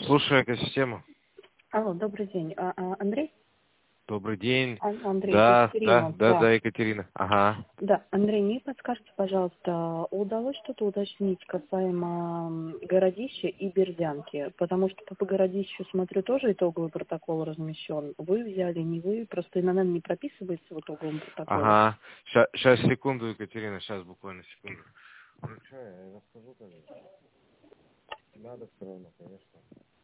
Слушай, экосистема. Алло, добрый день. Андрей? Добрый день. Андрей, Да, Екатерина. да, Екатерина. Ага. Да, Андрей, не подскажите, пожалуйста, удалось что-то уточнить касаемо Городища и Бердянки? Потому что по Городищу, смотрю, тоже итоговый протокол размещен. Вы взяли, не вы, просто ИНН не прописывается в итоговом протоколе. Ага. Сейчас, секунду, Екатерина, сейчас буквально секунду. Ну что, я расскажу тогда. Надо все равно, конечно.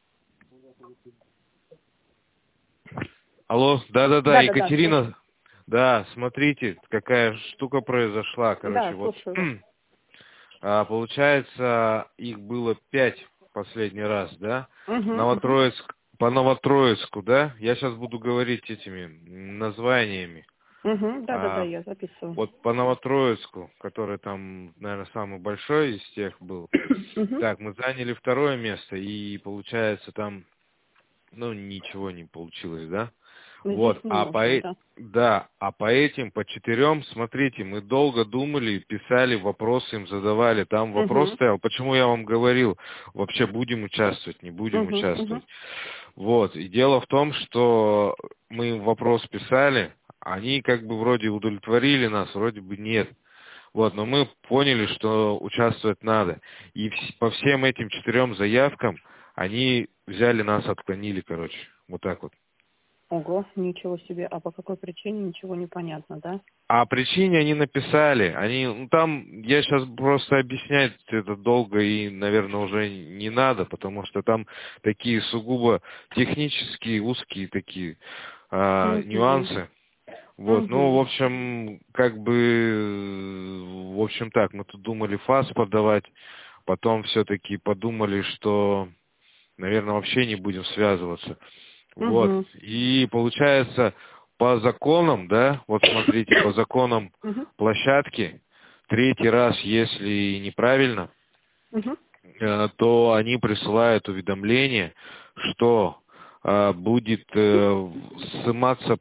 Алло, да, Да, Екатерина. слушаю. Да, смотрите, какая штука произошла. Короче, Да, вот слушаю вас. получается, их было 5 последний раз, да? Угу. По Новотроицку, да? Я сейчас буду говорить этими названиями. Да, А, я записываю. вот по Новотроицку, который там, наверное, самый большой из тех был. Угу. Так, мы заняли второе место, и получается там, ну, ничего не получилось, да? Здесь Вот, не нужно, да. по этим, по 4, смотрите, мы долго думали, писали, вопросы им задавали. Там вопрос Угу. стоял, почему я вам говорил, вообще будем участвовать, не будем Угу. участвовать. Вот, и дело в том, что мы им вопрос писали, они как бы вроде удовлетворили нас, вроде бы нет. Вот, но мы поняли, что участвовать надо. И по всем этим 4 заявкам они взяли нас, отклонили, короче. Вот так вот. Ого, ничего себе. А по какой причине, ничего не понятно, да? А причине они написали. Ну, там, я сейчас просто объяснять это долго и, наверное, уже не надо, потому что там такие сугубо технические, узкие такие Угу. нюансы. Вот, ну, в Угу. общем, как бы, в общем так, мы тут думали ФАС подавать, потом все-таки подумали, что, наверное, вообще не будем связываться. Вот, Угу. и получается, по законам, да, вот смотрите, по законам Угу. площадки, 3-й раз, если неправильно, Угу. то они присылают уведомление, что будет сниматься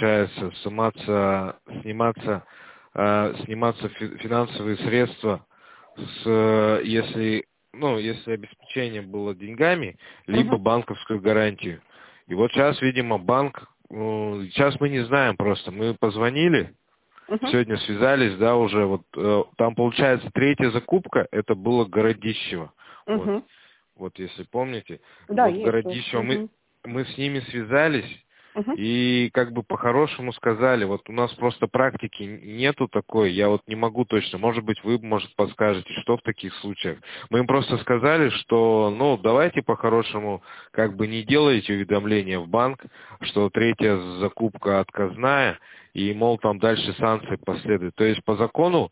финансовые средства, если обеспечение было деньгами, либо Угу. банковскую гарантию. И вот сейчас, видимо, банк, сейчас мы не знаем просто, мы позвонили, Угу. сегодня связались, да, уже вот там получается 3-я закупка, это было Городищево. Вот, Угу. вот если помните, Да, вот есть тоже. Городищево Угу. мы с ними связались Угу. и как бы по-хорошему сказали, вот у нас просто практики нету такой, я вот не могу точно, может быть вы, может, подскажете, что в таких случаях. Мы им просто сказали, что, ну, давайте по-хорошему как бы не делайте уведомления в банк, что 3-я закупка отказная, и, мол, там дальше санкции последуют. То есть по закону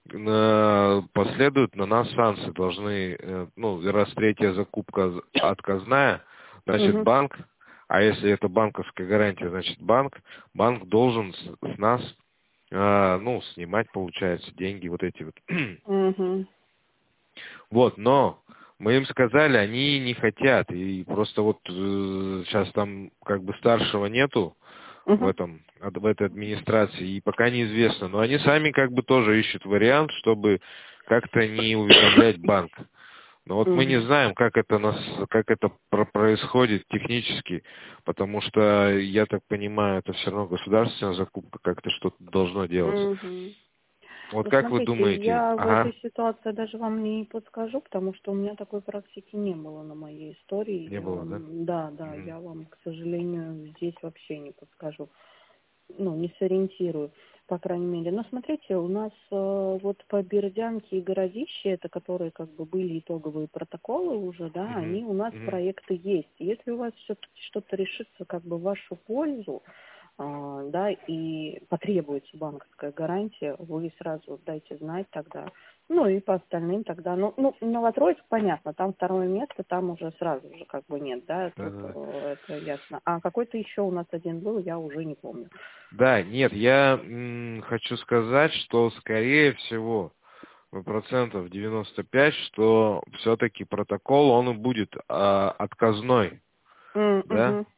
последуют на нас санкции, должны, раз 3-я закупка отказная, значит Угу. банк, а если это банковская гарантия, значит банк должен с нас, снимать, получается, деньги вот эти вот. Угу. Вот, но мы им сказали, они не хотят, и просто вот сейчас там как бы старшего нету в Угу. этой администрации, и пока неизвестно, но они сами как бы тоже ищут вариант, чтобы как-то не уведомлять банк. Но вот мы не Угу. знаем, как это происходит технически, потому что, я так понимаю, это все равно государственная закупка, как-то что-то должно делаться. Угу. Вот Ну, как вы смотрите, думаете? я в Ага, этой ситуации даже вам не подскажу, потому что у меня такой практики не было на моей истории. не было, да? Да, Мгм. я вам, к сожалению, здесь вообще не подскажу. Ну, не сориентирую, по крайней мере. Но смотрите, у нас вот по Бердянке и Городище, это которые как бы были итоговые протоколы уже, да, Мгм. они у нас Мгм. проекты есть. Если у вас все-таки что-то решится как бы в вашу пользу, да, и потребуется банковская гарантия, вы сразу дайте знать тогда. Ну и по остальным тогда, Новотроицк, понятно, там второе место, там уже сразу же как бы нет, да, тут Да-да-да. это ясно. А какой-то еще у нас один был, я уже не помню. Да, нет, я хочу сказать, что скорее всего, процентов 95, что все-таки протокол, он и будет отказной, да? Угу.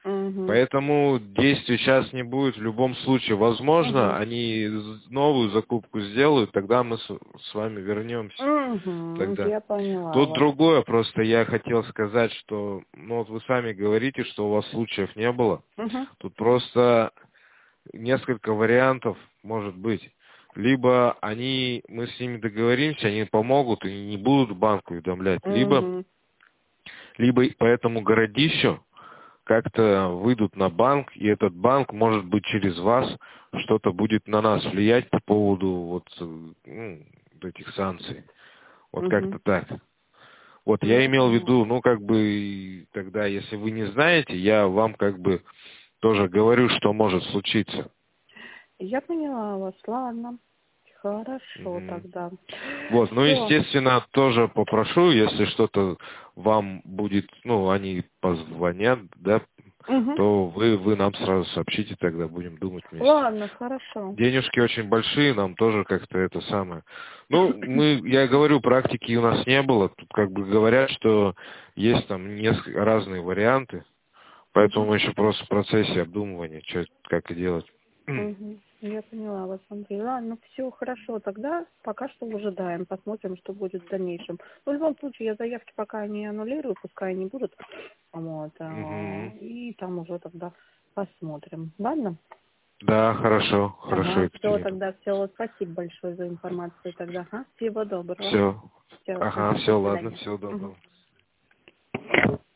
Поэтому действий сейчас не будет в любом случае. Возможно, они новую закупку сделают, тогда мы с вами вернемся. Тогда. Я поняла. Тут другое, просто я хотел сказать, что, ну вот вы сами говорите, что у вас случаев не было. Тут просто несколько вариантов может быть. Либо мы с ними договоримся, они помогут и не будут банку уведомлять, либо по этому городищу как-то выйдут на банк, и этот банк, может быть, через вас что-то будет на нас влиять по поводу вот этих санкций. Вот как-то так. Вот я имел в виду, ну, как бы, тогда, если вы не знаете, я вам как бы тоже говорю, что может случиться. Я поняла вас, ладно. Хорошо тогда. Вот, ну, естественно, тоже попрошу, если что-то вам будет, ну, они позвонят, да, то вы нам сразу сообщите, тогда будем думать вместе. Ладно, хорошо. Денежки очень большие, нам тоже как-то это самое. Ну, я говорю, практики у нас не было, тут как бы говорят, что есть там несколько разные варианты, поэтому мы еще просто в процессе обдумывания, что, как и делать. Я поняла вас, Андрей. Ладно, все хорошо. Тогда пока что выжидаем, посмотрим, что будет в дальнейшем. В любом случае, я заявки пока не аннулирую, пускай они будут. Вот, и там уже тогда посмотрим. Ладно? Да, хорошо, хорошо. Все, тогда все. Спасибо большое за информацию тогда. Всего доброго. Все. Все, все, ладно, всего доброго.